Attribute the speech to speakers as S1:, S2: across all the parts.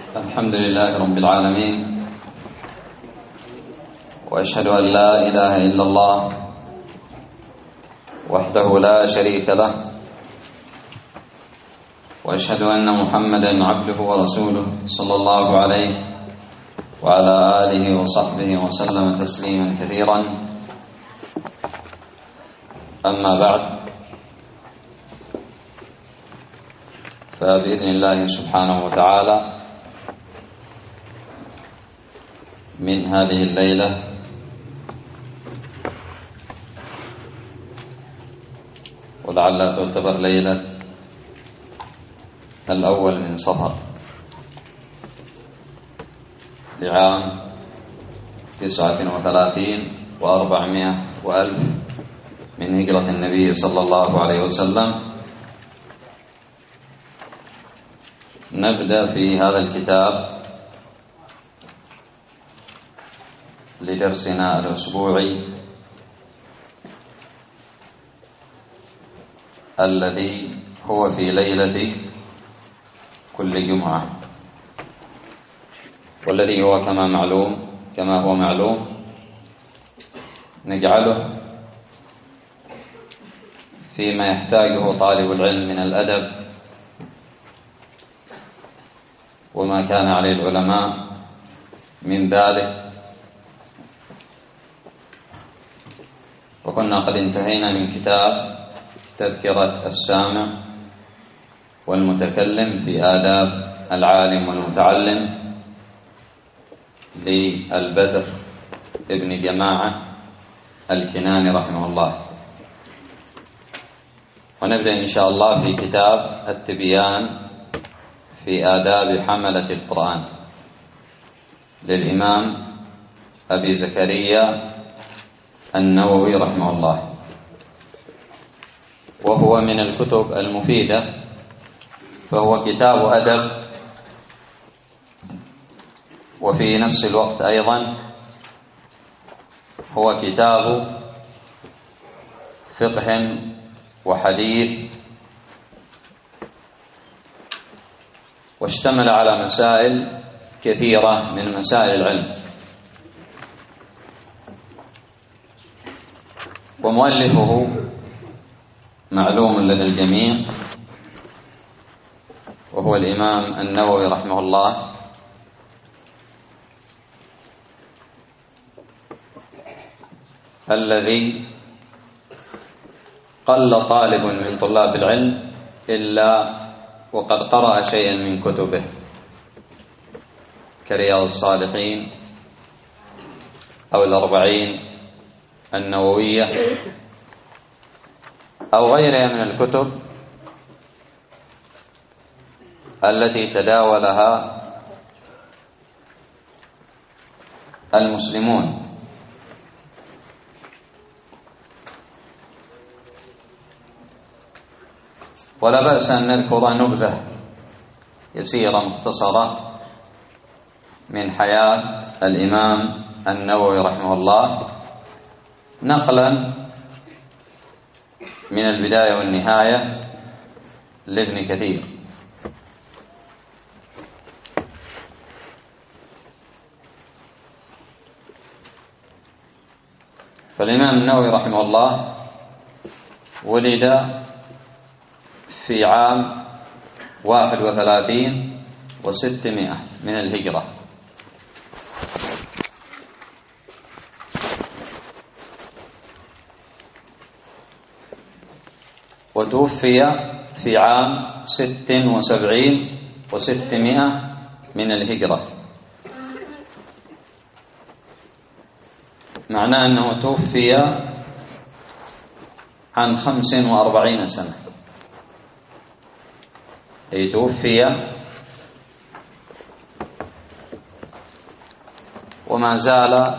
S1: الحمد لله رب العالمين، وأشهد أن لا إله إلا الله وحده لا شريك له، وأشهد أن محمدا عبده ورسوله صلى الله عليه وعلى آله وصحبه وسلم تسليما كثيرا. أما بعد، فبإذن الله سبحانه وتعالى من هذه الليلة ولعلها تعتبر ليلة الأول من صفر لعام 39 و400 وألف من هجرة النبي صلى الله عليه وسلم، نبدأ في هذا الكتاب لدرسنا الأسبوعي الذي هو في ليلة كل جمعة، والذي هو كما هو معلوم نجعله فيما يحتاجه طالب العلم من الأدب وما كان عليه العلماء من ذلك. وكنا قد انتهينا من كتاب تذكرة السامع والمتكلم في آداب العالم والمتعلم للبدر ابن جماعة الكناني رحمه الله، ونبدأ إن شاء الله في كتاب التبيان في آداب حملة القرآن للإمام أبي زكريا النووي رحمه الله، وهو من الكتب المفيدة، فهو كتاب أدب وفي نفس الوقت أيضا هو كتاب فقه وحديث، واشتمل على مسائل كثيرة من مسائل العلم. ومؤلفه معلوم لدى الجميع، وهو الإمام النووي رحمه الله، الذي قل طالب من طلاب العلم إلا وقد قرأ شيئا من كتبه كرياض الصالحين أو الأربعين النووية أو غيرها من الكتب التي تداولها المسلمون. ولا بأس أن نذكر نبذة يسيرة مختصرة من حياة الإمام النووي رحمه الله، نقلا من البداية والنهاية لابن كثير. فالإمام النووي رحمه الله ولد في عام 31 و600 من الهجرة، وتوفي في عام 76 و600 من الهجرة، معناه أنه توفي عن 45 سنة، أي توفي وما زال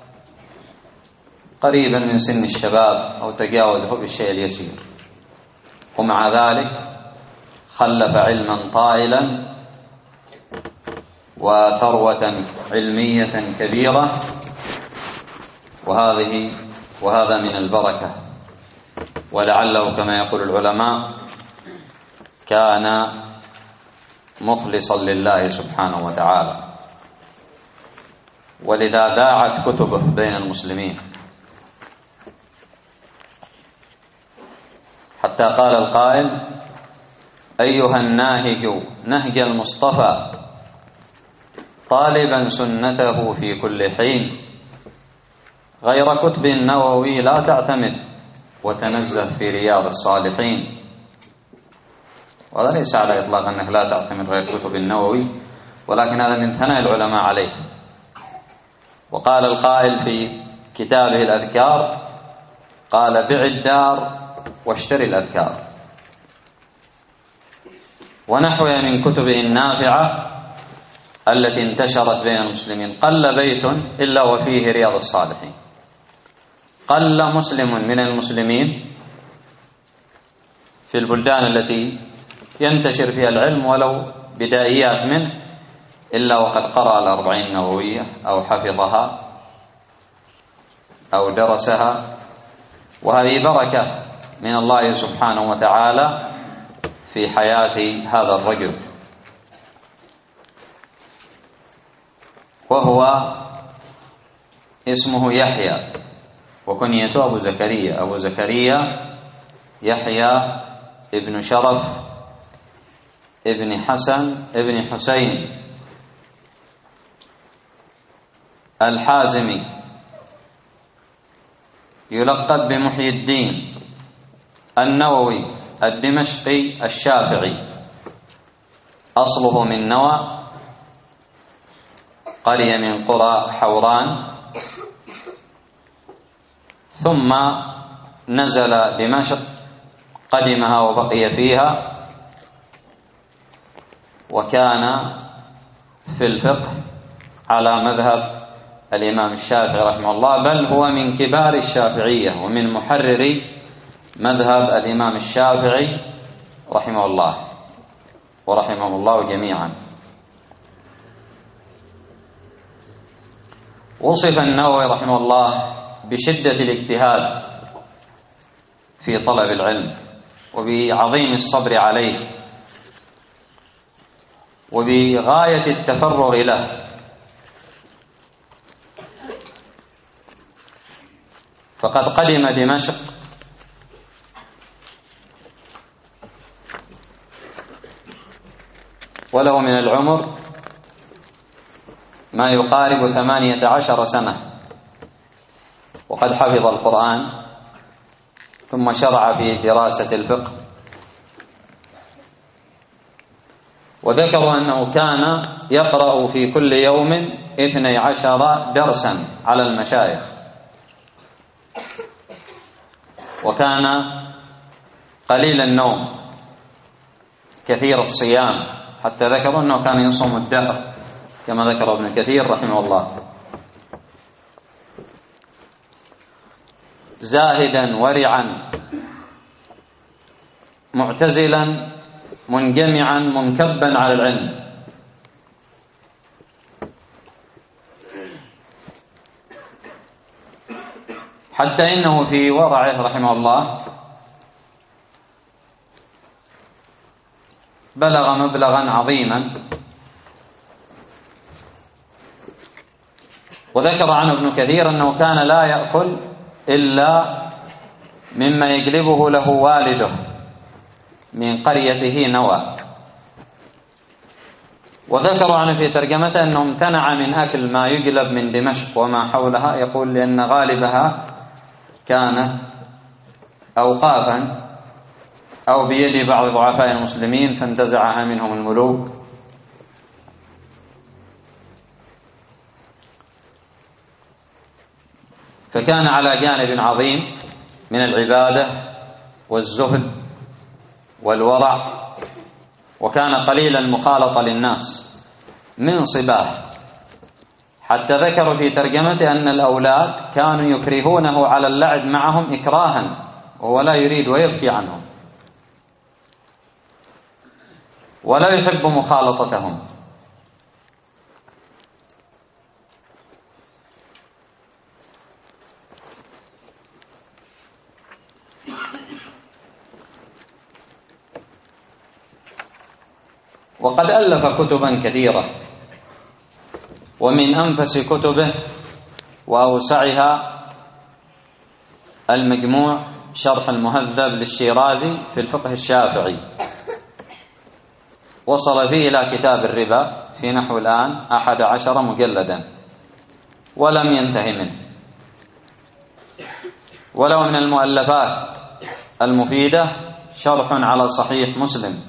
S1: قريبا من سن الشباب أو تجاوزه بالشيء اليسير، ومع ذلك خلف علما طائلا وثروة علمية كبيرة، وهذا من البركة. ولعله كما يقول العلماء كان مخلصا لله سبحانه وتعالى، ولذا ذاعت كتبه بين المسلمين، حتى قال القائل: أيها الناهج نهج المصطفى طالبا سنته في كل حين، غير كتب النووي لا تعتمد وتنزه في رياض الصالحين. وهذا ليس على إطلاق أنك لا تعتمد غير كتب النووي، ولكن هذا من ثناء العلماء عليه. وقال القائل في كتابه الأذكار: قال: بع الدار واشتري الأذكار. ونحوها من كتبه النافعة التي انتشرت بين المسلمين. قل بيت إلا وفيه رياض الصالحين، قل مسلم من المسلمين في البلدان التي ينتشر فيها العلم ولو بدايات منه إلا وقد قرأ الأربعين النووية أو حفظها أو درسها. وهذه بركة من الله سبحانه وتعالى في حياة هذا الرجل. وهو اسمه يحيى، وكنيته أبو زكريا. أبو زكريا يحيى ابن شرف ابن حسن ابن حسين الحازمي، يلقب بمحيي الدين النووي الدمشقي الشافعي. أصله من نوى، قرية من قرى حوران، ثم نزل دمشق، قدمها وبقي فيها، وكان في الفقه على مذهب الإمام الشافعي رحمه الله، بل هو من كبار الشافعية ومن محرري مذهب الإمام الشافعي رحمه الله ورحمهم الله جميعا. وصف النووي رحمه الله بشدة الاجتهاد في طلب العلم، وبعظيم الصبر عليه، وبغاية التفرغ له. فقد قدم دمشق وله من العمر ما يقارب 18 سنة، وقد حفظ القرآن، ثم شرع في دراسة الفقه. وذكروا أنه كان يقرأ في كل يوم 12 درسا على المشايخ، وكان قليل النوم كثير الصيام، حتى ذكروا أنه كان يصوم الدهر كما ذكر ابن كثير رحمه الله. زاهدا ورعا معتزلا منجمعا منكبا على العلم. حتى إنه في ورعه رحمه الله بلغ مبلغا عظيما. وذكر عنه ابن كثير أنه كان لا يأكل إلا مما يجلبه له والده من قريته نوى. وذكر عنه في ترجمته أنه امتنع من أكل ما يجلب من دمشق وما حولها، يقول لأن غالبها كانت أوقافا أو بيد بعض ضعفاء المسلمين فانتزعها منهم الملوك. فكان على جانب عظيم من العبادة والزهد والورع، وكان قليل المخالطة للناس من صباه، حتى ذكروا في ترجمته أن الأولاد كانوا يكرهونه على اللعب معهم إكراها وهو لا يريد ويبكي عنهم ولا يحب مخالطتهم. وقد ألف كتبا كثيرة، ومن أنفس كتبه وأوسعها المجموع شرح المهذب للشيرازي في الفقه الشافعي، وصل فيه إلى كتاب الربا في نحو الآن 11 مجلدا ولم ينتهي منه. ولو من المؤلفات المفيدة شرح على صحيح مسلم،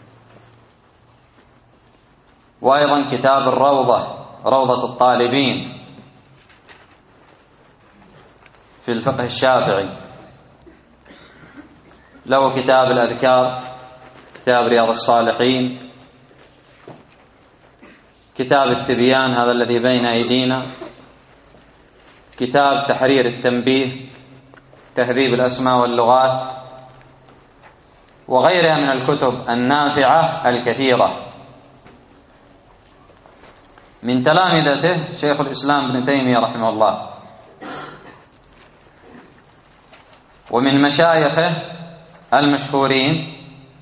S1: وأيضا كتاب الروضة، روضة الطالبين في الفقه الشافعي، له كتاب الأذكار، كتاب رياض الصالحين، كتاب التبيان هذا الذي بين أيدينا، كتاب تحرير التنبيه، تهذيب الأسماء واللغات، وغيرها من الكتب النافعة الكثيرة. من تلامذته شيخ الإسلام ابن تيمية رحمه الله، ومن مشايخه المشهورين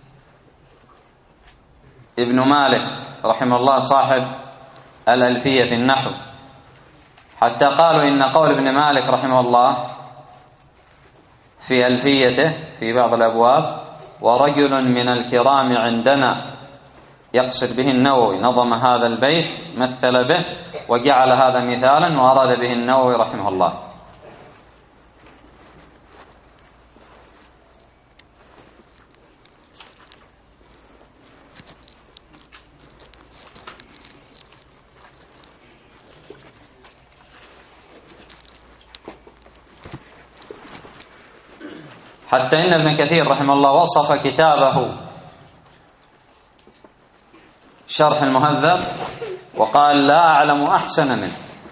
S1: ابن مالك رحمه الله صاحب الألفية في النحو، حتى قالوا إن قول ابن مالك رحمه الله في ألفيته في بعض الأبواب: ورجل من الكرام عندنا، يقصد به النووي، نظم هذا البيت مثل به وجعل هذا مثالا وأراد به النووي رحمه الله. حتى إن ابن كثير رحمه الله وصف كتابه شرح المهذب وقال: لا أعلم أحسن منه.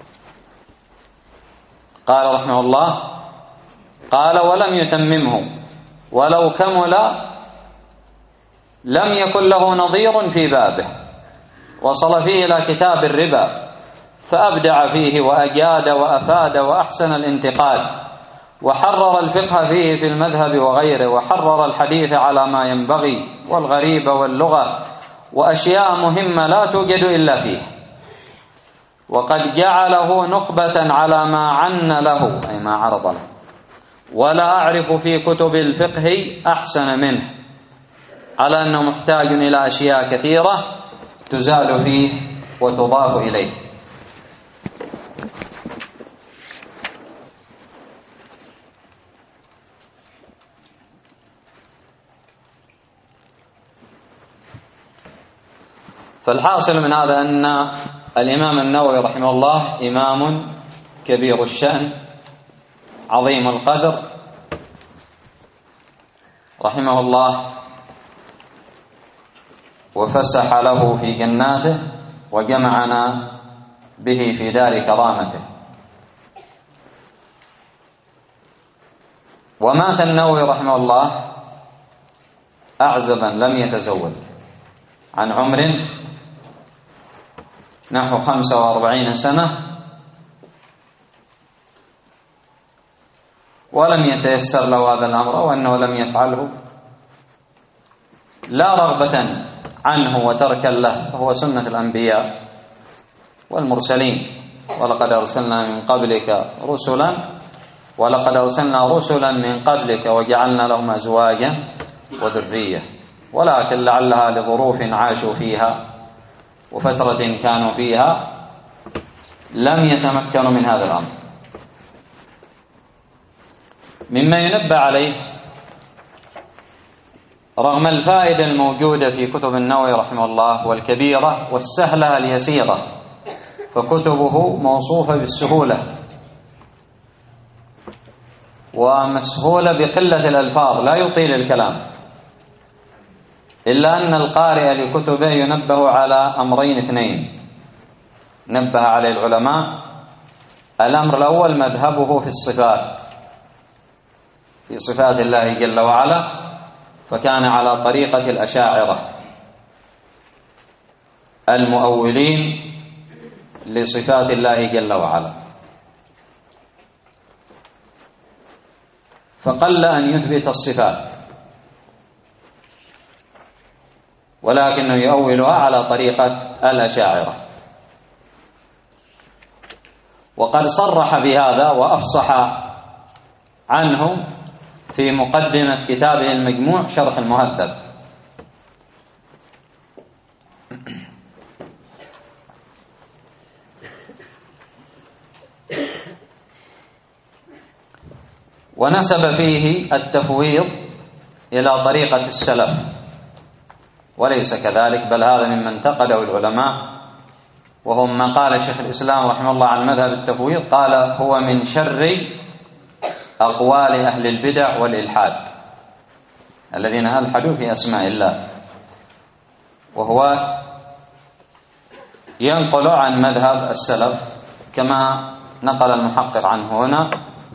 S1: قال رحمه الله: قال: ولم يتممه، ولو كمل لم يكن له نظير في بابه. وصل فيه إلى كتاب الربا فأبدع فيه وأجاد وأفاد وأحسن الانتقاد، وحرر الفقه فيه في المذهب وغيره، وحرر الحديث على ما ينبغي والغريب واللغة وأشياء مهمة لا توجد إلا فيه. وقد جعله نخبة على ما عن له، أي ما عرض له، ولا أعرف في كتب الفقه أحسن منه، على أنه محتاج إلى أشياء كثيرة تزال فيه وتضاف إليه. فالحاصل من هذا أن الإمام النووي رحمه الله إمام كبير الشأن عظيم القدر رحمه الله، وفسح له في جناته وجمعنا به في دار كرامته. ومات النووي رحمه الله أعزبا لم يتزوج، عن عمر نحو 45 سنة، ولم يتيسر له هذا الأمر، وأنه لم يفعله لا رغبة عنه وتركا له، فهو سنة الأنبياء والمرسلين. ولقد أرسلنا من قبلك رسلا من قبلك وجعلنا لهم أزواجا وذرية، ولكن لعلها لظروف عاشوا فيها وفترة كانوا فيها لم يتمكنوا من هذا الأمر. مما ينبه عليه رغم الفائدة الموجودة في كتب النووي رحمه الله والكبيرة والسهلة اليسيرة، فكتبه موصوفة بالسهولة ومسهولة بقلة الألفاظ، لا يطيل الكلام، إلا أن القارئ لكتبه ينبه على أمرين اثنين نبه عليه العلماء. الأمر الأول مذهبه في الصفات، في صفات الله جل وعلا، فكان على طريقة الأشاعرة المؤولين لصفات الله جل وعلا، فقل أن يثبت الصفات، ولكنه يؤولها على طريقة الأشاعرة. وقد صرح بهذا وأفصح عنه في مقدمة كتابه المجموع شرح المهذب. ونسب فيه التفويض إلى طريقة السلف، وليس كذلك، بل هذا مما انتقده العلماء، وهم ما قال شيخ الإسلام رحمه الله عن مذهب التفويض، قال هو من شر أقوال أهل البدع والإلحاد الذين ألحدوا في أسماء الله، وهو ينقل عن مذهب السلف كما نقل المحقق عنه هنا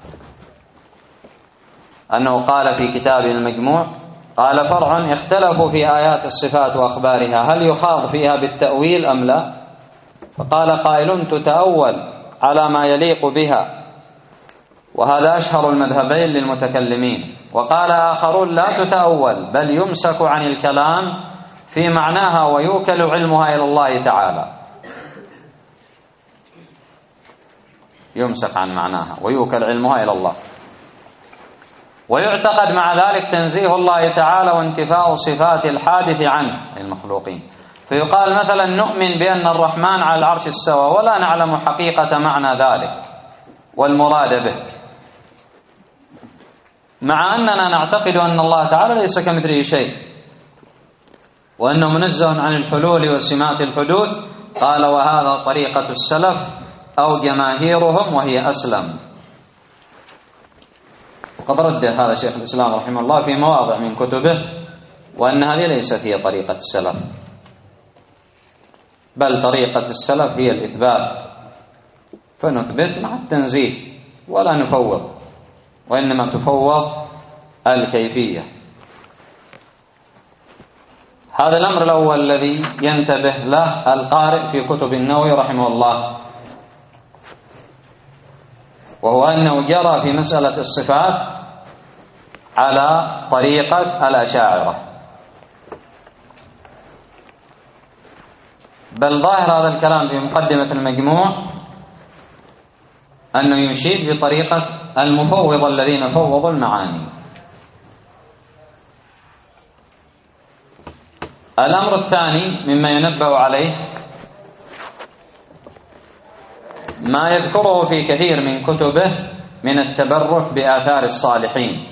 S1: أنه قال في كتابه المجموع، قال فرع اختلفوا في آيات الصفات وأخبارها هل يخاض فيها بالتأويل أم لا؟ فقال قائل تتأول على ما يليق بها، وهذا أشهر المذهبين للمتكلمين. وقال آخرون لا تتأول، بل يمسك عن الكلام في معناها ويوكل علمها إلى الله تعالى، يمسك عن معناها ويوكل علمها إلى الله، ويعتقد مع ذلك تنزيه الله تعالى وانتفاء صفات الحادث عنه المخلوقين. فيقال مثلا نؤمن بأن الرحمن على العرش استوى ولا نعلم حقيقة معنى ذلك والمراد به، مع أننا نعتقد أن الله تعالى ليس كمثله شيء وأنه منزه عن الحلول وسمات الحدوث. قال وهذا طريقة السلف أو جماهيرهم وهي أسلم. وقد رد هذا شيخ الإسلام رحمه الله في مواضع من كتبه، وأن هذه ليست هي طريقة السلف، بل طريقة السلف هي الإثبات، فنثبت مع التنزيه ولا نفوض، وإنما تفوض الكيفية. هذا الأمر الأول الذي ينتبه له القارئ في كتب النووي رحمه الله، وهو أنه جرى في مسألة الصفات على طريقة الأشاعرة، بل ظاهر هذا الكلام في مقدمة المجموع أنه يشيد بطريقة المفوض الذين فوضوا المعاني. الأمر الثاني مما ينبه عليه ما يذكره في كثير من كتبه من التبرك بآثار الصالحين.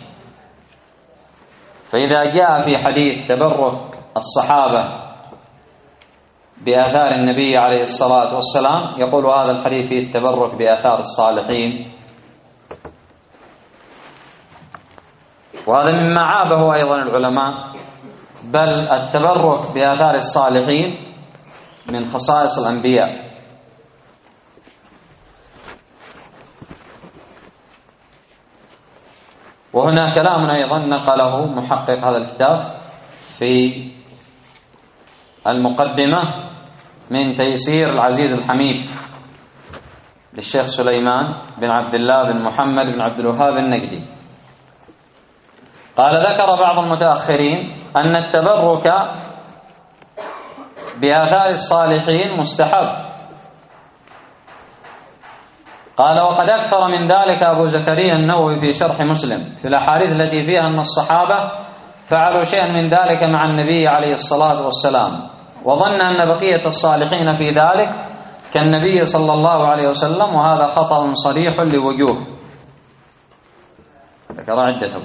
S1: فإذا جاء في حديث تبرك الصحابة بآثار النبي عليه الصلاة والسلام يقول هذا الحديث فيه التبرك بآثار الصالحين، وهذا مما عابه أيضا العلماء، بل التبرك بآثار الصالحين من خصائص الأنبياء. وهنا كلام أيضا نقله محقق هذا الكتاب في المقدمة من تيسير العزيز الحميد للشيخ سليمان بن عبد الله بن محمد بن عبد الوهاب النجدي. قال ذكر بعض المتأخرين أن التبرك بآثار الصالحين مستحب. قال وقد أكثر من ذلك أبو زكريا النووي في شرح مسلم في الأحاديث التي فيها أن الصحابة فعلوا شيئا من ذلك مع النبي عليه الصلاة والسلام، وظن أن بقية الصالحين في ذلك كالنبي صلى الله عليه وسلم، وهذا خطأ صريح لوجوه. ذكر عدة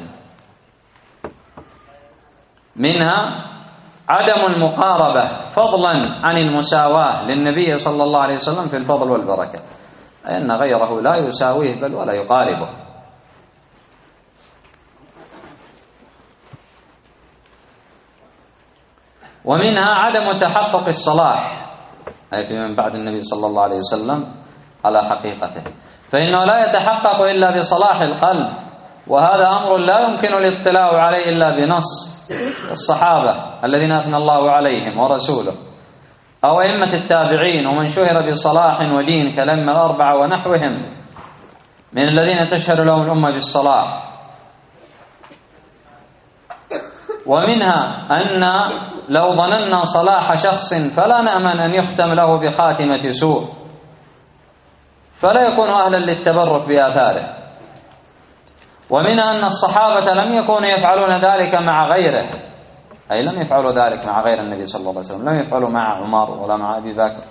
S1: منها عدم المقاربة فضلا عن المساواة للنبي صلى الله عليه وسلم في الفضل والبركة، أي أن غيره لا يساويه بل ولا يقاربه. ومنها عدم تحقق الصلاح، أي في من بعد النبي صلى الله عليه وسلم على حقيقته، فإنه لا يتحقق إلا بصلاح القلب، وهذا أمر لا يمكن الاطلاع عليه إلا بنص الصحابة الذين أثنى الله عليهم ورسوله، أو أئمة التابعين ومن شهر بصلاح ودين كالأئمة الأربعة ونحوهم من الذين تشهد لهم الأمة بالصلاح. ومنها أن لو ظننا صلاح شخص فلا نأمن أن يختم له بخاتمة سوء، فلا يكون أهلا للتبرك بآثاره. ومنها أن الصحابة لم يكونوا يفعلون ذلك مع غيره، أي لم يفعلوا ذلك مع غير النبي صلى الله عليه وسلم، لم يفعلوا مع عمر ولا مع أبي بكر،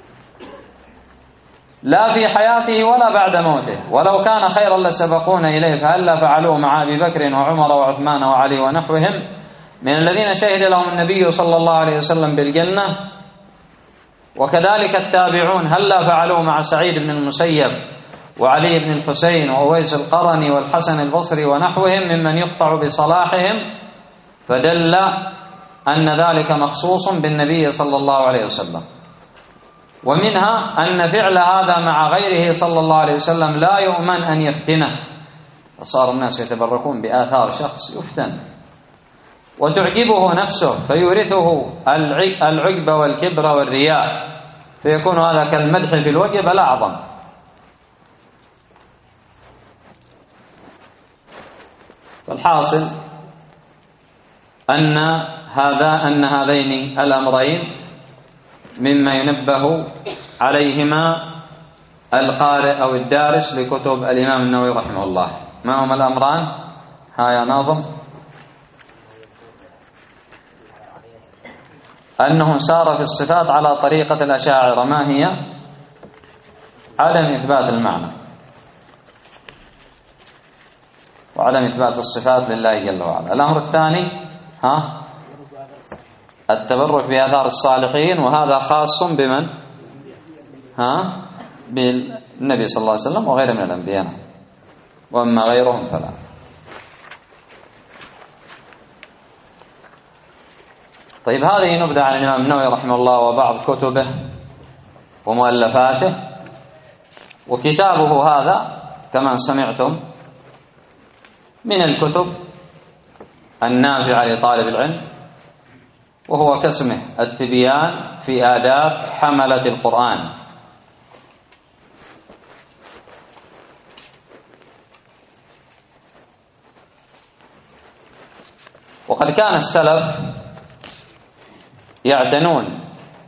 S1: لا في حياته ولا بعد موته. ولو كان خيرا لسبقونا إليه، فهلا فعلوه مع أبي بكر وعمر وعثمان وعلي ونحوهم من الذين شهد لهم النبي صلى الله عليه وسلم بالجنة. وكذلك التابعون هلا فعلوه مع سعيد بن المسيب وعلي بن الحسين وأويس القرني والحسن البصري ونحوهم ممن يقطع بصلاحهم، فدل أن ذلك مخصوص بالنبي صلى الله عليه وسلم. ومنها أن فعل هذا مع غيره صلى الله عليه وسلم لا يؤمن أن يفتنه، فصار الناس يتبركون بآثار شخص يفتن وتعجبه نفسه فيورثه العجب والكبر والرياء، فيكون هذا كالمدح في الوجه بل أعظم. فالحاصل أن هذين الأمرين مما ينبه عليهما القارئ أو الدارس لكتب الإمام النووي رحمه الله. ما هما الأمران؟ ها يا ناظم. أنه سار في الصفات على طريقة الأشاعرة. ما هي؟ عدم إثبات المعنى وعدم إثبات الصفات لله جل وعلا. الأمر الثاني التبرك بآثار الصالحين، وهذا خاص بمن؟ بالنبي صلى الله عليه وسلم وغيره من الأنبياء، وأما غيرهم فلا. طيب، هذه نبذة عن الإمام النووي رحمه الله وبعض كتبه ومؤلفاته. وكتابه هذا كما سمعتم من الكتب النافعة لطالب العلم، وهو كاسمه التبيان في آداب حملة القرآن. وقد كان السلف يعتنون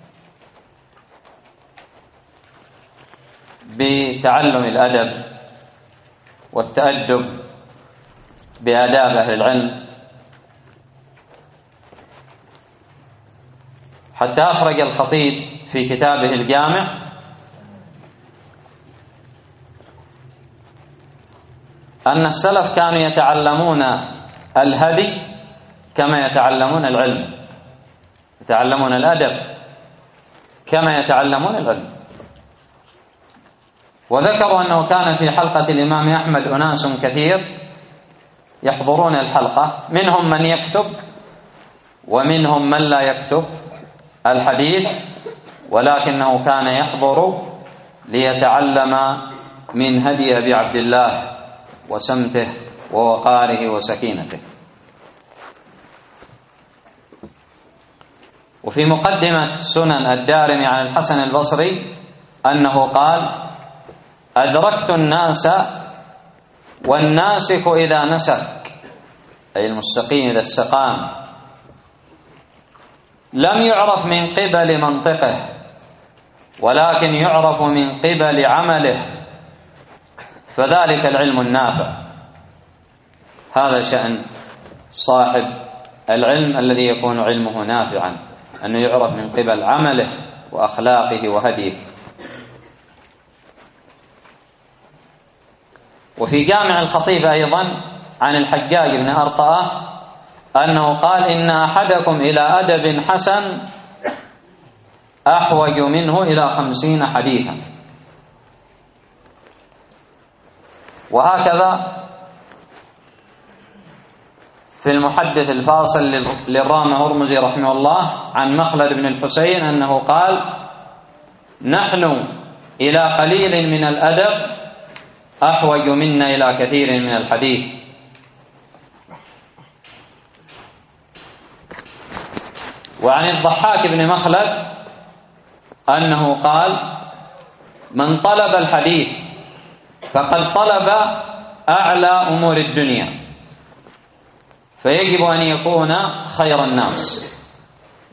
S1: بتعلم الأدب والتأدب بآداب أهل العلم، حتى أخرج الخطيب في كتابه الجامع أن السلف كانوا يتعلمون الهدي كما يتعلمون العلم، يتعلمون الأدب كما يتعلمون العلم. وذكروا أنه كان في حلقة الإمام أحمد أناس كثير يحضرون الحلقة، منهم من يكتب ومنهم من لا يكتب الحديث، ولكنه كان يحضر ليتعلم من هدي أبي عبد الله وسمته ووقاره وسكينته. وفي مقدمة سنن الدارمي عن الحسن البصري أنه قال: أدركت الناس والناسك إذا نسك، أي المستقيم إذا استقام، لم يعرف من قبل منطقه ولكن يعرف من قبل عمله، فذلك العلم النافع. هذا شأن صاحب العلم الذي يكون علمه نافعا، أنه يعرف من قبل عمله وأخلاقه وهديه. وفي جامع الخطيب أيضا عن الحجاج بن أرطأة أنه قال: إن أحدكم إلى أدب حسن أحوج منه إلى 50 حديثا. وهكذا في المحدث الفاصل للرام هرمزي رحمه الله عن مخلد بن الحسين أنه قال: نحن إلى قليل من الأدب أحوج منا إلى كثير من الحديث. وعن الضحاك بن مخلد أنه قال: من طلب الحديث فقد طلب أعلى أمور الدنيا، فيجب أن يكون خير الناس.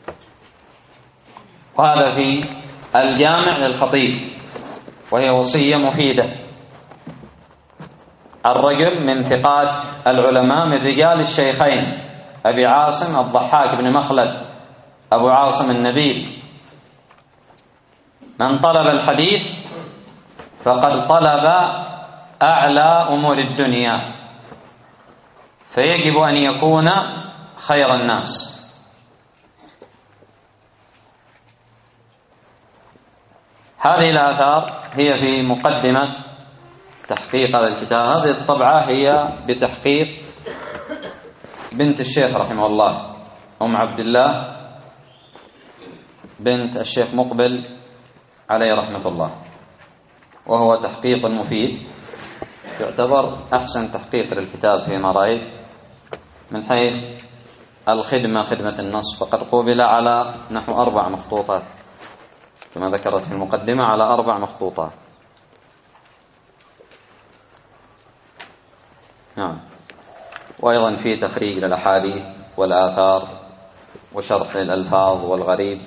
S1: وهذا في الجامع للخطيب، وهي وصية مفيدة. الرجل من ثقات العلماء من رجال الشيخين أبي عاصم الضحاك بن مخلد أبو عاصم النبيل: من طلب الحديث فقد طلب أعلى أمور الدنيا، فيجب أن يكون خير الناس. هذه الآثار هي في مقدمة تحقيق هذا الكتاب. هذه الطبعة هي بتحقيق بنت الشيخ رحمه الله، أم عبد الله بنت الشيخ مقبل عليه رحمة الله، وهو تحقيق مفيد، يعتبر أحسن تحقيق للكتاب فيما رأيت من حيث الخدمة، خدمة النص، فقد قوبل على نحو 4 مخطوطات كما ذكرت في المقدمة، على 4 مخطوطات. نعم. وأيضا في تخريج للأحاديث والآثار وشرح للألفاظ والغريب.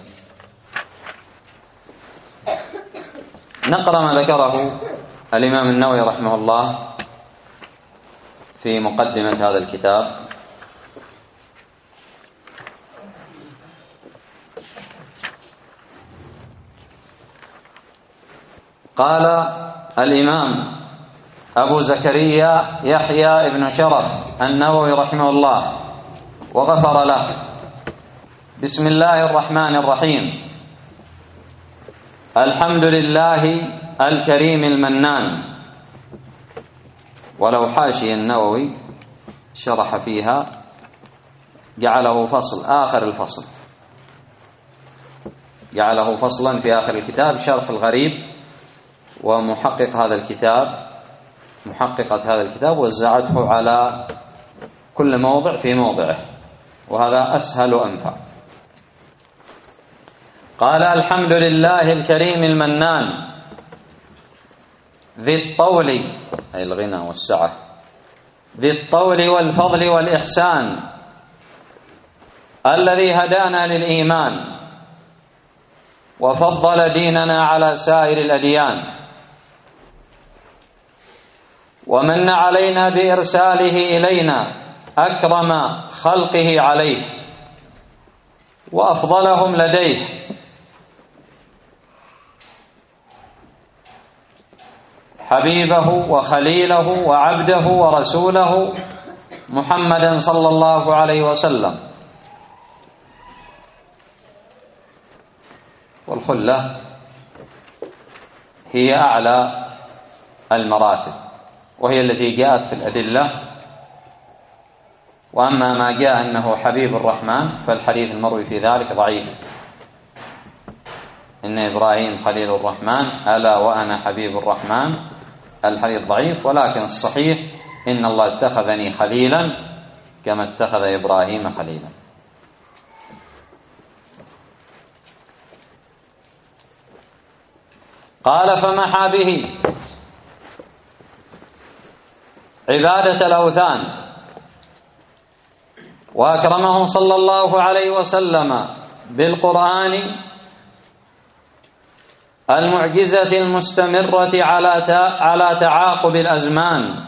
S1: نقرأ ما ذكره الإمام النووي رحمه الله في مقدمة هذا الكتاب. قال الإمام أبو زكريا يحيى بن شرف النووي رحمه الله وغفر له: بسم الله الرحمن الرحيم. الحمد لله الكريم المنان. ولو حاشي النووي شرح فيها جعله فصل، آخر الفصل جعله فصلا في آخر الكتاب، شرح الغريب. ومحقق هذا الكتاب، محققة هذا الكتاب وزعته على كل موضع في موضعه، وهذا أسهل وأنفع. قال: الحمد لله الكريم المنان ذي الطول، أي الغنى والسعة، ذي الطول والفضل والإحسان، الذي هدانا للإيمان وفضل ديننا على سائر الأديان، ومن علينا بإرساله إلينا أكرم خلقه عليه وأفضلهم لديه، حبيبه وخليله وعبده ورسوله محمدا صلى الله عليه وسلم. والخلة هي أعلى المراتب، وهي التي جاءت في الأدلة. وأما ما جاء أنه حبيب الرحمن فالحديث المروي في ذلك ضعيف. إن إبراهيم خليل الرحمن ألا وأنا حبيب الرحمن، الحديث ضعيف. ولكن الصحيح إن الله اتخذني خليلا كما اتخذ إبراهيم خليلا. قال: فمحى به عبادة الأوثان، وأكرمه صلى الله عليه وسلم بالقرآن المعجزة المستمرة على تعاقب الأزمان،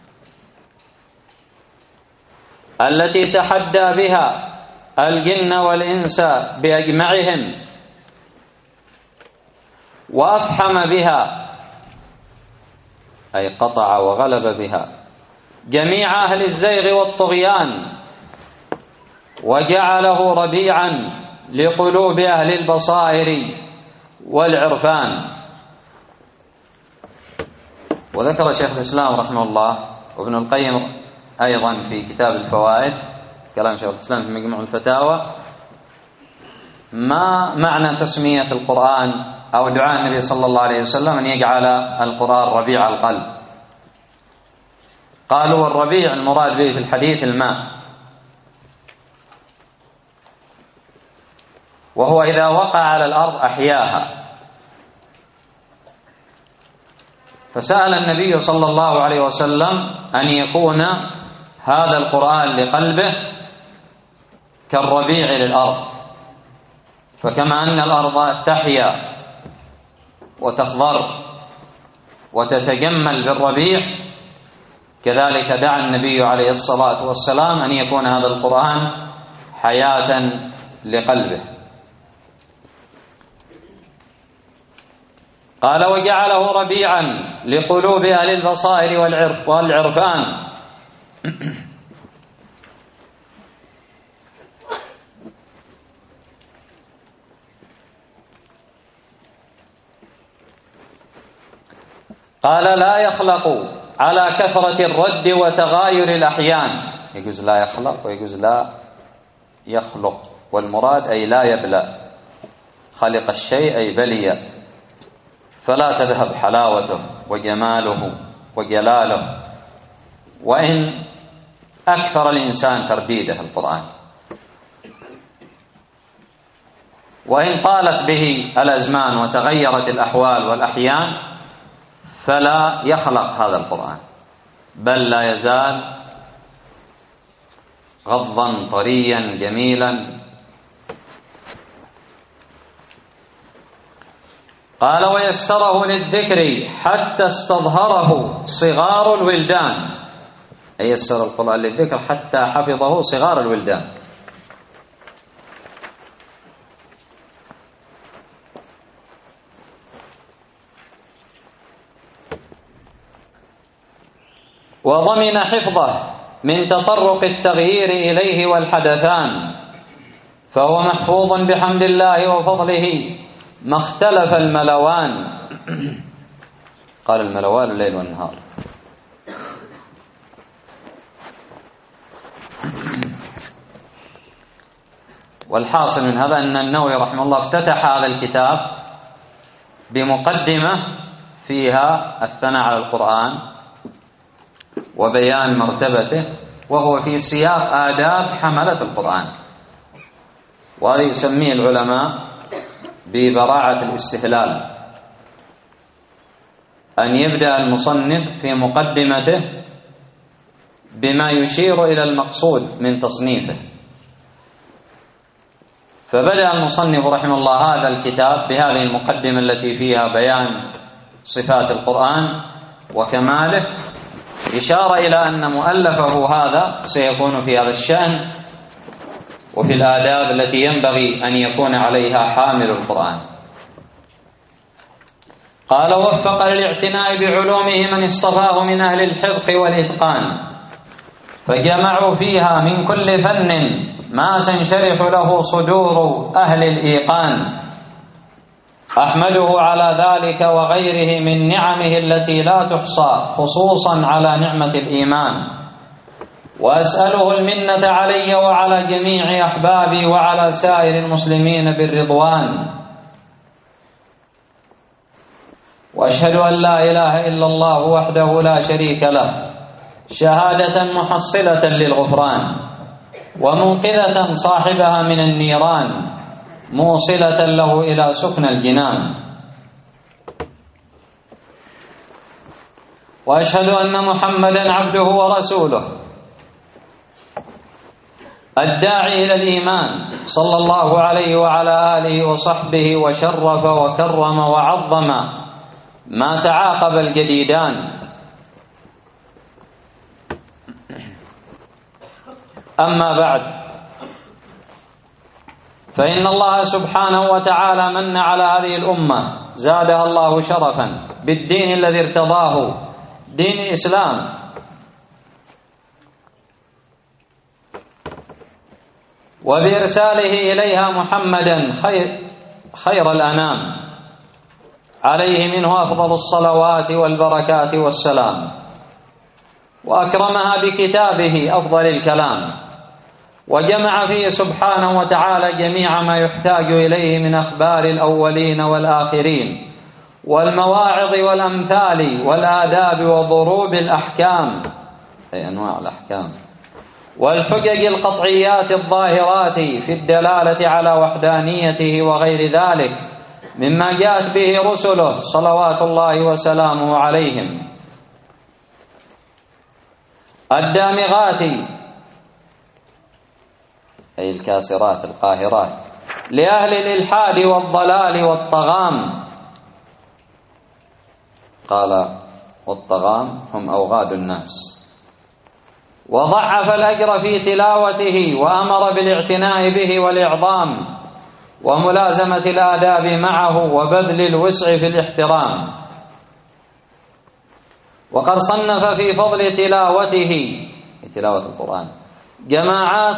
S1: التي تحدى بها الجن والإنس بأجمعهم، وأفحم بها، أي قطع وغلب بها، جميع أهل الزيغ والطغيان، وجعله ربيعا لقلوب أهل البصائر والعرفان. وذكر شيخ الإسلام رحمه الله وابن القيم أيضا في كتاب الفوائد، كلام شيخ الإسلام في مجموع الفتاوى، ما معنى تسمية القرآن أو دعاء النبي صلى الله عليه وسلم أن يجعل القرآن ربيع القلب. قالوا: والربيع المراد به في الحديث الماء، وهو إذا وقع على الأرض أحياها. فسأل النبي صلى الله عليه وسلم أن يكون هذا القرآن لقلبه كالربيع للأرض، فكما أن الأرض تحيا وتخضر وتتجمل بالربيع، كذلك دعا النبي عليه الصلاة والسلام أن يكون هذا القرآن حياة لقلبه. قال: وجعله ربيعا لقلوب أهل البصائر والعرفان. قال: لا يخلق على كثرة الرد وتغاير الأحيان. يجوز لا يخلق ويجوز لا يخلق، والمراد أي لا يبلى. خلق الشيء أي بلي، فلا تذهب حلاوته وجماله وجلاله وإن أكثر الإنسان ترديده القرآن، وإن طالت به الأزمان وتغيرت الأحوال والأحيان، فلا يخلق هذا القرآن، بل لا يزال غضا طريا جميلا. قال: ويسره للذكر حتى استظهره صغار الولدان. أي يسر القرآن للذكر حتى حفظه صغار الولدان. وضمن حفظه من تطرق التغيير إليه والحدثان، فهو محفوظ بحمد الله وفضله ما اختلف الملوان. قال الملوان الليل والنهار. والحاصل من هذا أن النووي رحمه الله افتتح هذا الكتاب بمقدمة فيها الثناء على القرآن وبيان مرتبته، وهو في سياق آداب حملة القرآن، وهذا يسميه العلماء ببراعة الاستهلال، أن يبدأ المصنف في مقدمته بما يشير إلى المقصود من تصنيفه. فبدأ المصنف رحمه الله هذا الكتاب بهذه المقدمة التي فيها بيان صفات القرآن وكماله، إشارة إلى أن مؤلفه هذا سيكون في هذا الشأن وفي الآداب التي ينبغي أن يكون عليها حامل القرآن. قال: وفق للاعتناء بعلومه من اصطفاه من أهل الحفظ والإتقان، فجمعوا فيها من كل فن ما تنشرح له صدور أهل الإيقان. أحمده على ذلك وغيره من نعمه التي لا تحصى، خصوصا على نعمة الإيمان، وأسأله المنة علي وعلى جميع أحبابي وعلى سائر المسلمين بالرضوان. وأشهد أن لا إله إلا الله وحده لا شريك له، شهادة محصلة للغفران ومنقذة صاحبها من النيران، موصلة له إلى سكن الجنان. وأشهد أن محمدا عبده ورسوله الداعي إلى الإيمان، صلى الله عليه وعلى آله وصحبه وشرف وكرم وعظم ما تعاقب الجديدان. أما بعد، فإن الله سبحانه وتعالى من على هذه الأمة زادها الله شرفا بالدين الذي ارتضاه، دين الإسلام، وبإرساله إليها محمدا خير الأنام، عليه منه أفضل الصلوات والبركات والسلام، وأكرمها بكتابه أفضل الكلام، وجمع فيه سبحانه وتعالى جميع ما يحتاج إليه من أخبار الأولين والآخرين والمواعظ والأمثال والآداب وضروب الأحكام، أي أنواع الأحكام، والحجج القطعيات الظاهرات في الدلالة على وحدانيته وغير ذلك مما جاءت به رسله صلوات الله وسلامه عليهم، الدامغات أي الكاسرات القاهرات لأهل الإلحاد والضلال والطغام. قال والطغام هم أوغاد الناس. وضعف الأجر في تلاوته وأمر بالاعتناء به والإعظام وملازمة الآداب معه وبذل الوسع في الاحترام. وقد صنف في فضل تلاوته، تلاوة القرآن، جماعات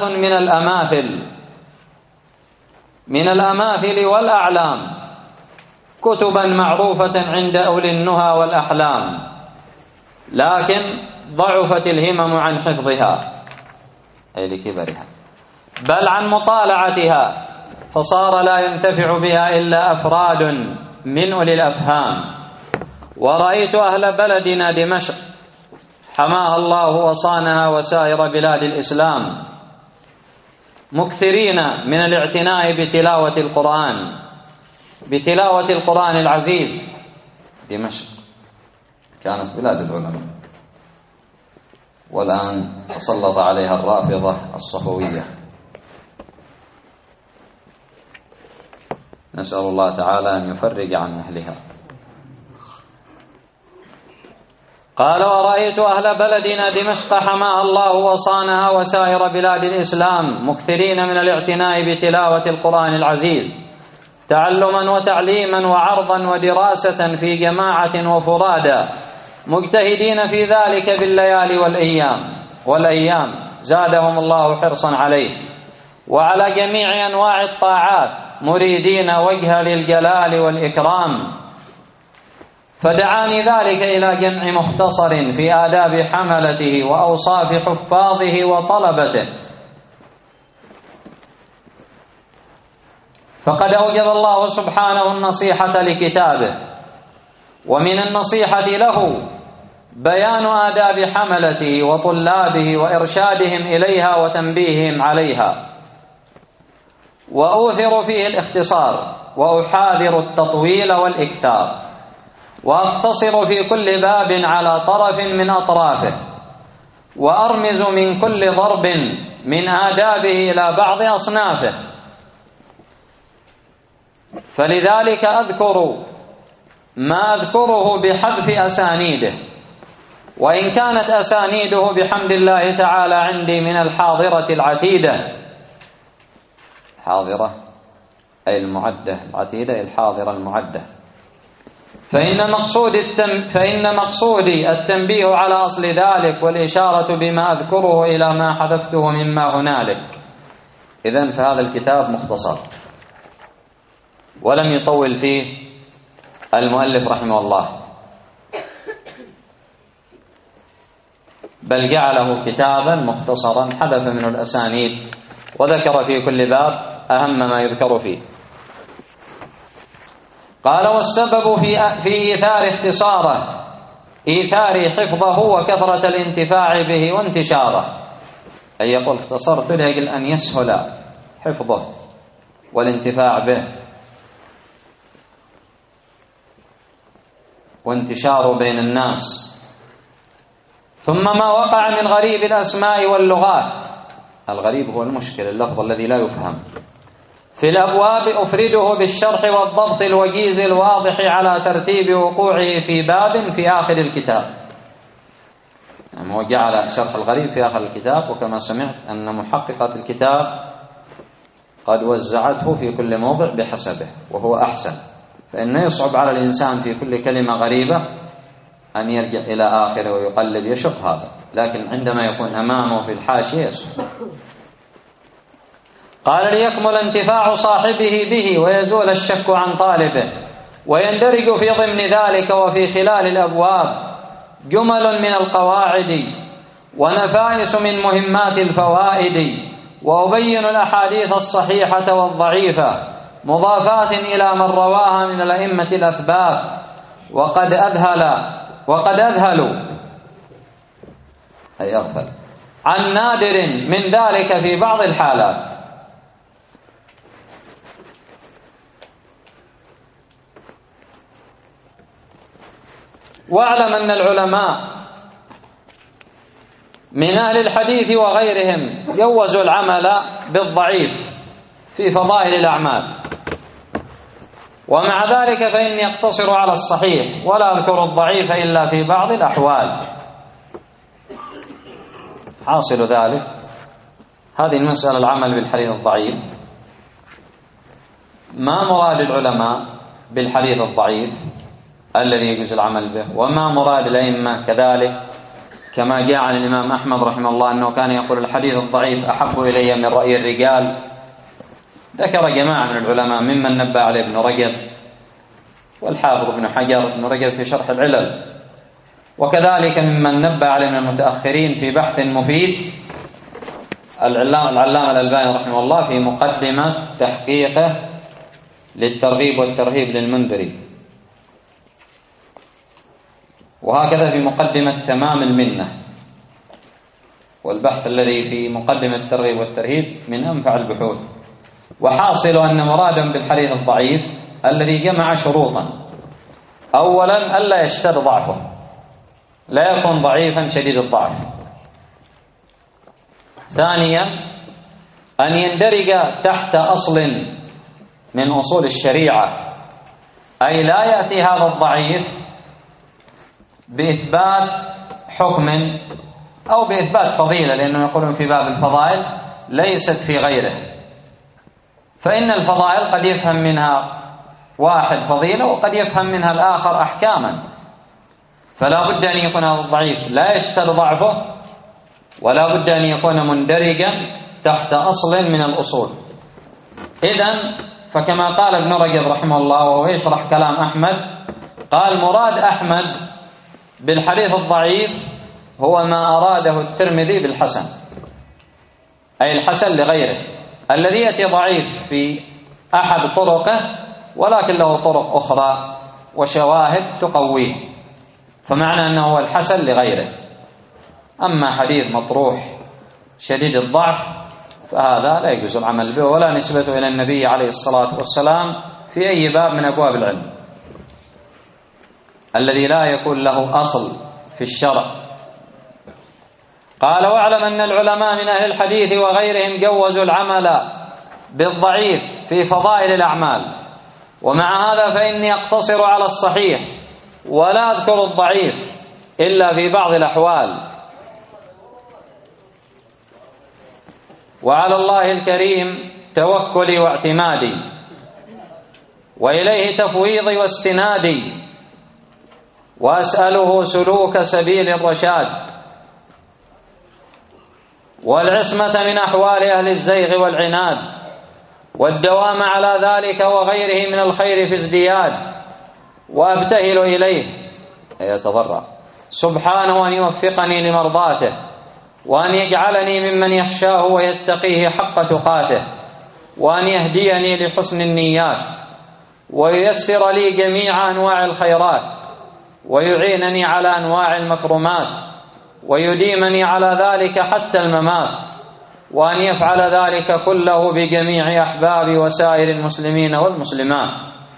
S1: من الأماثل والأعلام، كتبا معروفة عند أولي النهى والأحلام، لكن ضعفت الهمم عن حفظها أي لكبرها، بل عن مطالعتها، فصار لا ينتفع بها إلا أفراد من أولي الأفهام. ورأيت أهل بلدنا دمشق حماها الله وصانها وسائر بلاد الإسلام مكثرين من الاعتناء بتلاوة القرآن العزيز. دمشق كانت بلاد العلماء، والآن تسلط عليها الرافضة الصفوية. نسأل الله تعالى أن يفرج عن أهلها. قال ورأيت أهل بلدنا دمشق حماها الله وصانها وسائر بلاد الإسلام مكثرين من الاعتناء بتلاوة القرآن العزيز تعلما وتعليما وعرضا ودراسة في جماعة وفرادا، مجتهدين في ذلك بالليالي والأيام زادهم الله حرصا عليه وعلى جميع أنواع الطاعات، مريدين وجه للجلال والإكرام. فدعاني ذلك إلى جمع مختصر في آداب حملته وأوصاف حفاظه وطلبته. فقد أوجب الله سبحانه النصيحة لكتابه، ومن النصيحة له بيان آداب حملته وطلابه وإرشادهم إليها وتنبيههم عليها. وأوثر فيه الاختصار وأحاذر التطويل والإكثار، وأقتصر في كل باب على طرف من أطرافه، وأرمز من كل ضرب من آدابه إلى بعض أصنافه. فلذلك أذكر ما أذكره بحذف أسانيده، وإن كانت أسانيده بحمد الله تعالى عندي من الحاضرة العتيدة. حاضرة أي المعدة، العتيدة الحاضرة المعدة. فإن مقصودي التنبيه على أصل ذلك والإشارة بما أذكره إلى ما حذفته مما هنالك. إذن فهذا الكتاب مختصر ولم يطول فيه المؤلف رحمه الله، بل جعله كتابا مختصرا حذف منه الأسانيد وذكر في كل باب أهم ما يذكر فيه. قال والسبب في إيثار اختصاره إيثار حفظه وكثرة الانتفاع به وانتشاره. أي يقول اختصرت لأجل أن يسهل حفظه والانتفاع به وانتشاره بين الناس. ثم ما وقع من غريب الأسماء واللغات، الغريب هو المشكل، اللفظ الذي لا يفهم، في الأبواب أفرده بالشرح والضبط الوجيز الواضح على ترتيب وقوعه في باب في آخر الكتاب. يعني هو جعل شرح الغريب في آخر الكتاب، وكما سمعت أن محققة الكتاب قد وزعته في كل موضع بحسبه، وهو أحسن، فإنه يصعب على الإنسان في كل كلمة غريبة أن يرجع إلى آخره ويقلب يشق هذا، لكن عندما يكون أمامه في الحاشية يسهل. قال ليكمل انتفاع صاحبه به ويزول الشك عن طالبه، ويندرج في ضمن ذلك وفي خلال الأبواب جمل من القواعد ونفائس من مهمات الفوائد، وأبين الأحاديث الصحيحة والضعيفة مضافات إلى من رواها من الأئمة الأثبات، وقد أذهلوا أي أغفل عن نادر من ذلك في بعض الحالات. واعلم أن العلماء من أهل الحديث وغيرهم جوزوا العمل بالضعيف في فضائل الأعمال، ومع ذلك فإني أقتصر على الصحيح ولا أذكر الضعيف إلا في بعض الأحوال. حاصل ذلك هذه المسألة العمل بالحديث الضعيف، ما مراد العلماء بالحديث الضعيف الذي يجوز العمل به، وما مراد الأئمة كذلك، كما جاء عن الإمام أحمد رحمه الله أنه كان يقول الحديث الضعيف أحب إلي من رأي الرجال. ذكر جماعة من العلماء ممن نبه عليه ابن رجب والحافظ ابن حجر، ابن رجب في شرح العلل، وكذلك ممن نبه عليه من المتأخرين في بحث مفيد العلامة الألباني رحمه الله في مقدمة تحقيقه للترغيب والترهيب للمنذري، وهكذا في مقدمة تمام المنة. والبحث الذي في مقدمة الترغيب والترهيب من أنفع البحوث. وحاصل أن مرادا بالحديث الضعيف الذي جمع شروطا: أولا ألا يشتد ضعفه، لا يكون ضعيفا شديد الضعف. ثانيا أن يندرج تحت أصل من أصول الشريعة، أي لا يأتي هذا الضعيف بإثبات حكم أو بإثبات فضيلة، لأنه يقولون في باب الفضائل ليست في غيره، فإن الفضائل قد يفهم منها واحد فضيلة وقد يفهم منها الآخر أحكاما، فلا بد أن يكون هذا الضعيف لا يشتد ضعفه، ولا بد أن يكون مندرجا تحت أصل من الأصول. إذن فكما قال ابن رجب رحمه الله وهو يشرح كلام أحمد، قال مراد أحمد بالحديث الضعيف هو ما أراده الترمذي بالحسن، أي الحسن لغيره الذي يأتي ضعيف في أحد طرقه ولكن له طرق أخرى وشواهد تقويه، فمعنى أنه هو الحسن لغيره. أما حديث مطروح شديد الضعف فهذا لا يجوز العمل به ولا نسبته إلى النبي عليه الصلاة والسلام في أي باب من أبواب العلم الذي لا يكون له أصل في الشرع. قال: واعلم أن العلماء من أهل الحديث وغيرهم جوزوا العمل بالضعيف في فضائل الأعمال، ومع هذا فإني أقتصر على الصحيح ولا أذكر الضعيف إلا في بعض الأحوال. وعلى الله الكريم توكلي واعتمادي، وإليه تفويضي واستنادي، وأسأله سلوك سبيل الرشاد والعصمة من أحوال أهل الزيغ والعناد، والدوام على ذلك وغيره من الخير في ازدياد. وأبتهل إليه أي يتضرع سبحانه أن يوفقني لمرضاته، وأن يجعلني ممن يخشاه ويتقيه حق تقاته، وأن يهديني لحسن النيات، وييسر لي جميع أنواع الخيرات، ويعينني على أنواع المكرمات، ويديمني على ذلك حتى الممات، وأن يفعل ذلك كله بجميع أحباب وسائر المسلمين والمسلمات.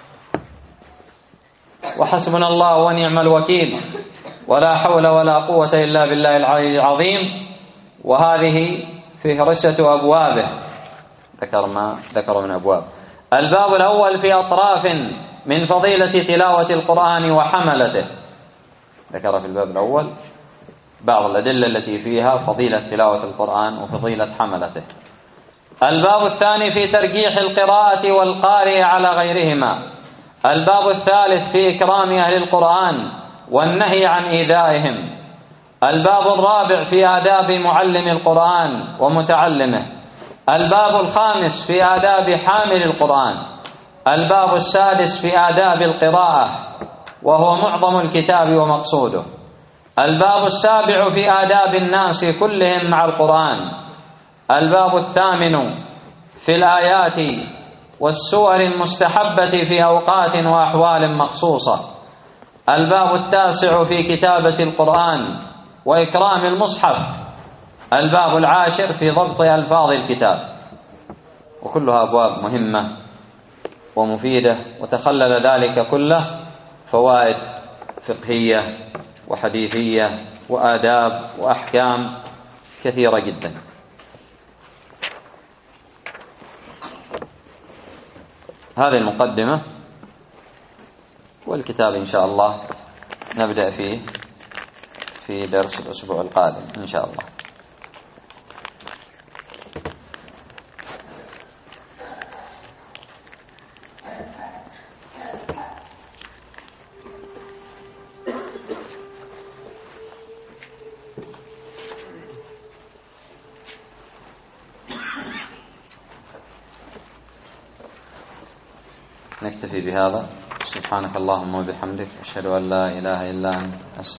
S1: وحسبنا الله ونعم الوكيل، ولا حول ولا قوة إلا بالله العلي العظيم. وهذه فهرسة أبوابه، ذكر ما ذكر من أبواب. الباب الأول في أطراف من فضيلة تلاوة القرآن وحملته، ذكر في الباب الأول بعض الأدلة التي فيها فضيلة تلاوة القرآن وفضيلة حملته. الباب الثاني في ترجيح القراءة والقارئ على غيرهما. الباب الثالث في إكرام أهل القرآن والنهي عن إيذائهم. الباب الرابع في آداب معلم القرآن ومتعلمه. الباب الخامس في آداب حامل القرآن. الباب السادس في آداب القراءة وهو معظم الكتاب ومقصوده. الباب السابع في آداب الناس كلهم مع القرآن. الباب الثامن في الآيات والسور المستحبة في أوقات وأحوال مخصوصة. الباب التاسع في كتابة القرآن وإكرام المصحف. الباب العاشر في ضبط ألفاظ الكتاب. وكلها أبواب مهمة ومفيدة، وتخلل ذلك كله فوائد فقهية وحديثية وآداب وأحكام كثيرة جدا. هذه المقدمة، والكتاب إن شاء الله نبدأ فيه في درس الأسبوع القادم إن شاء الله. نكتفي بهذا. سبحانك اللهم وبحمدك، أشهد أن لا إله إلا أنت.